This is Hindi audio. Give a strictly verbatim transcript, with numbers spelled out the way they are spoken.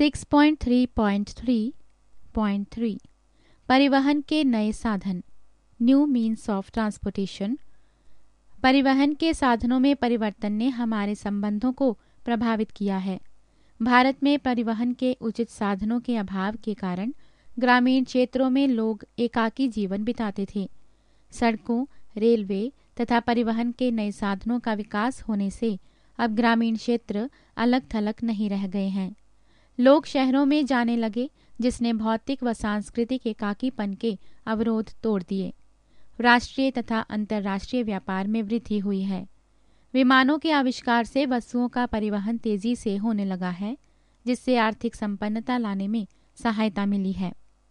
Six point three point three point three परिवहन के नए साधन, न्यू मीन्स ऑफ ट्रांसपोर्टेशन। परिवहन के साधनों में परिवर्तन ने हमारे संबंधों को प्रभावित किया है। भारत में परिवहन के उचित साधनों के अभाव के कारण ग्रामीण क्षेत्रों में लोग एकाकी जीवन बिताते थे। सड़कों, रेलवे तथा परिवहन के नए साधनों का विकास होने से अब ग्रामीण क्षेत्र अलग थलग नहीं रह गए हैं। लोग शहरों में जाने लगे, जिसने भौतिक व सांस्कृतिक एकाकीपन के अवरोध तोड़ दिए। राष्ट्रीय तथा अंतर्राष्ट्रीय व्यापार में वृद्धि हुई है। विमानों के आविष्कार से वस्तुओं का परिवहन तेजी से होने लगा है, जिससे आर्थिक संपन्नता लाने में सहायता मिली है।